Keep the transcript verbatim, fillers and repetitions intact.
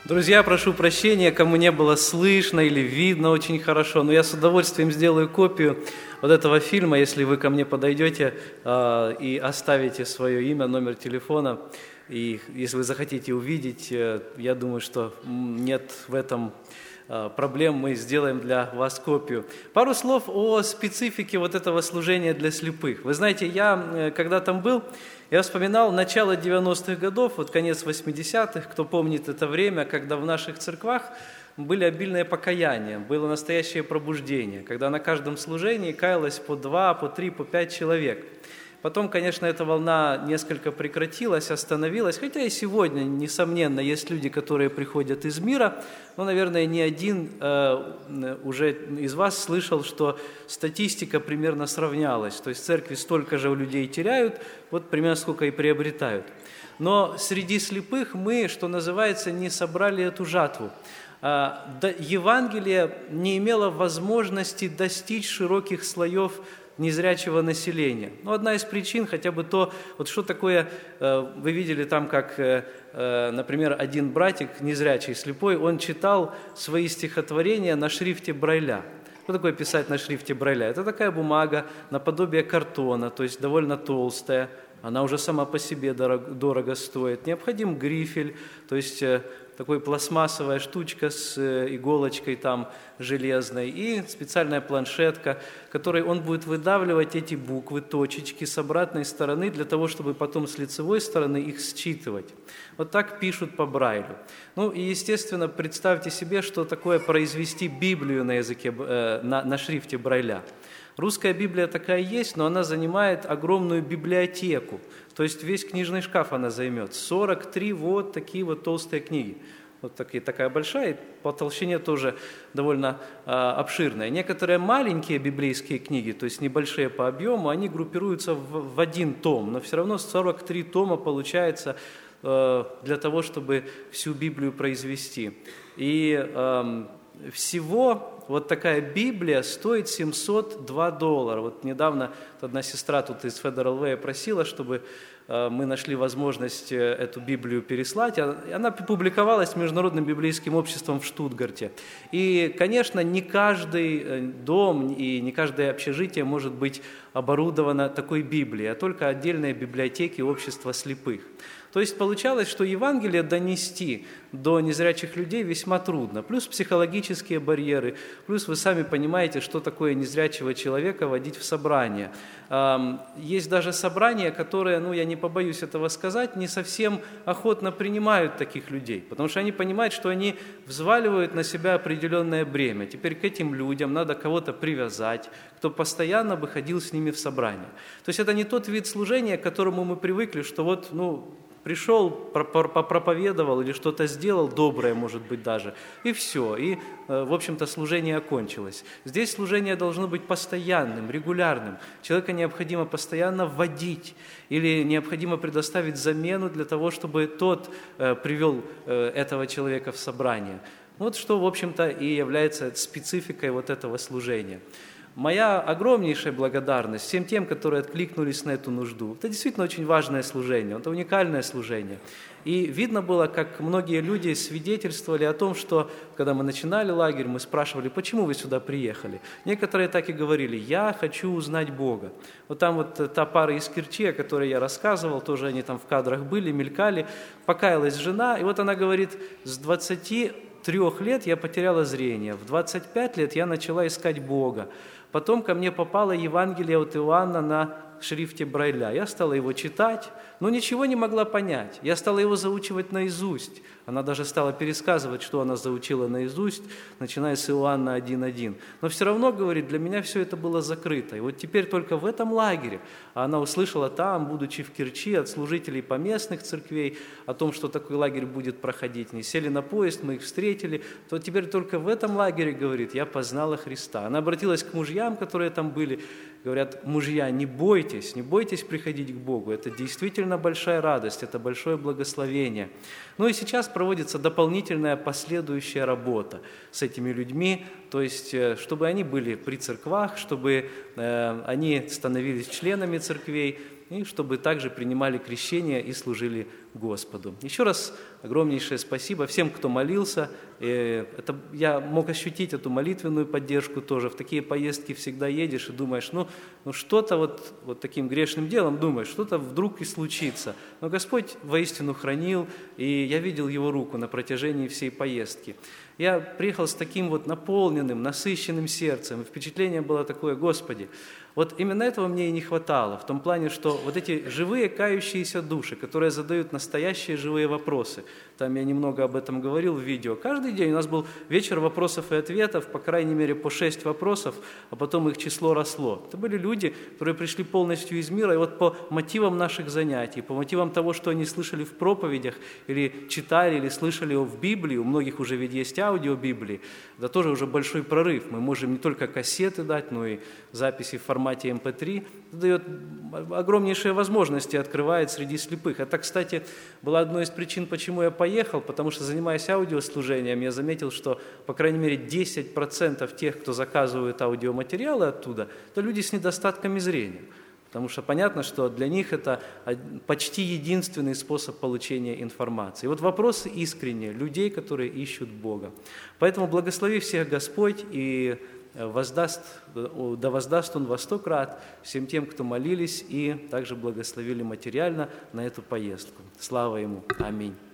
Друзья, прошу прощения, кому не было слышно или видно очень хорошо, но я с удовольствием сделаю копию вот этого фильма, если вы ко мне подойдете э, и оставите свое имя, номер телефона, и если вы захотите увидеть, э, я думаю, что нет в этом э, проблем, мы сделаем для вас копию. Пару слов о специфике вот этого служения для слепых. Вы знаете, я, э, когда там был, я вспоминал начало девяностых годов, вот конец восьмидесятых, кто помнит это время, когда в наших церквах были обильные покаяния, было настоящее пробуждение, когда на каждом служении каялось по два, по три, по пять человек. Потом, конечно, эта волна несколько прекратилась, остановилась, хотя и сегодня, несомненно, есть люди, которые приходят из мира, но, наверное, ни один э, уже из вас слышал, что статистика примерно сравнялась, то есть церкви столько же у людей теряют, вот примерно сколько и приобретают. Но среди слепых мы, что называется, не собрали эту жатву. Евангелие не имело возможности достичь широких слоев незрячего населения. Ну, одна из причин хотя бы то, вот что такое, вы видели там, как, например, один братик, незрячий, слепой, он читал свои стихотворения на шрифте Брайля. Что такое писать на шрифте Брайля? Это такая бумага наподобие картона, то есть довольно толстая, она уже сама по себе дорого, дорого стоит. Необходим грифель, то есть такой пластмассовая штучка с иголочкой там железной и специальная планшетка, которой он будет выдавливать эти буквы, точечки с обратной стороны для того, чтобы потом с лицевой стороны их считывать. Вот так пишут по Брайлю. Ну и, естественно, представьте себе, что такое произвести Библию на языке, э, на, на шрифте Брайля. Русская Библия такая есть, но она занимает огромную библиотеку, то есть весь книжный шкаф она займет. сорок три вот такие вот толстые книги. Вот такие, такая большая, и по толщине тоже довольно а, обширная. Некоторые маленькие библейские книги, то есть небольшие по объему, они группируются в, в один том, но все равно сорок три тома получается а, для того, чтобы всю Библию произвести. И а, всего вот такая Библия стоит семьсот два доллара. Вот недавно одна сестра тут из Federal Way просила, чтобы мы нашли возможность эту Библию переслать. Она публиковалась Международным библейским обществом в Штутгарте. И, конечно, не каждый дом и не каждое общежитие может быть оборудовано такой Библией, а только отдельные библиотеки общества слепых. То есть получалось, что Евангелие донести до незрячих людей весьма трудно. Плюс психологические барьеры, плюс вы сами понимаете, что такое незрячего человека водить в собрание. Есть даже собрания, которые, ну я не побоюсь этого сказать, не совсем охотно принимают таких людей, потому что они понимают, что они взваливают на себя определенное бремя. Теперь к этим людям надо кого-то привязать, кто постоянно бы ходил с ними в собрание. То есть это не тот вид служения, к которому мы привыкли, что вот, ну, пришел, проповедовал или что-то сделал, доброе, может быть, даже, и все, и, в общем-то, служение окончилось. Здесь служение должно быть постоянным, регулярным. Человека необходимо постоянно вводить или необходимо предоставить замену для того, чтобы тот привел этого человека в собрание. Вот что, в общем-то, и является спецификой вот этого служения. Моя огромнейшая благодарность всем тем, которые откликнулись на эту нужду. Это действительно очень важное служение, это уникальное служение. И видно было, как многие люди свидетельствовали о том, что, когда мы начинали лагерь, мы спрашивали, почему вы сюда приехали. Некоторые так и говорили, я хочу узнать Бога. Вот там вот та пара из Керчи, о которой я рассказывал, тоже они там в кадрах были, мелькали, покаялась жена, и вот она говорит, с двадцати трёх лет я потеряла зрение, в двадцать пять лет я начала искать Бога. Потом ко мне попало Евангелие от Иоанна на шрифте Брайля. Я стала его читать, но ничего не могла понять. Я стала его заучивать наизусть. Она даже стала пересказывать, что она заучила наизусть, начиная с Иоанна один один. Но все равно, говорит, для меня все это было закрыто. И вот теперь только в этом лагере, а она услышала там, будучи в Керчи, от служителей поместных церквей, о том, что такой лагерь будет проходить. Они сели на поезд, мы их встретили. То теперь только в этом лагере, говорит, я познала Христа. Она обратилась к мужьям, которые там были. Говорят, мужья, не бойтесь, не бойтесь приходить к Богу. Это действительно большая радость, это большое благословение. Ну и сейчас проводится дополнительная последующая работа с этими людьми, то есть чтобы они были при церквах, чтобы э, они становились членами церквей. и чтобы также принимали крещение и служили Господу. Еще раз огромнейшее спасибо всем, кто молился. Это, я мог ощутить эту молитвенную поддержку тоже. В такие поездки всегда едешь и думаешь, ну, ну что-то вот, вот таким грешным делом думаешь, что-то вдруг и случится. Но Господь воистину хранил, и я видел Его руку на протяжении всей поездки. Я приехал с таким вот наполненным, насыщенным сердцем, и впечатление было такое: Господи, вот именно этого мне и не хватало, в том плане, что вот эти живые кающиеся души, которые задают настоящие живые вопросы, там я немного об этом говорил в видео, каждый день у нас был вечер вопросов и ответов, по крайней мере по шесть вопросов, а потом их число росло. Это были люди, которые пришли полностью из мира, и вот по мотивам наших занятий, по мотивам того, что они слышали в проповедях, или читали, или слышали в Библии, у многих уже ведь есть аудио Библии, это тоже уже большой прорыв, мы можем не только кассеты дать, но и записи в формате эм пэ три, это дает огромнейшие возможности, открывает среди слепых. Это, кстати, была одной из причин, почему я поехал, потому что, занимаясь аудиослужением, я заметил, что, по крайней мере, десять процентов тех, кто заказывает аудиоматериалы оттуда, это люди с недостатками зрения. Потому что понятно, что для них это почти единственный способ получения информации. И вот вопросы искренние, людей, которые ищут Бога. Поэтому благослови всех Господь, и воздаст, да воздаст Он во сто крат всем тем, кто молились и также благословили материально на эту поездку. Слава Ему! Аминь!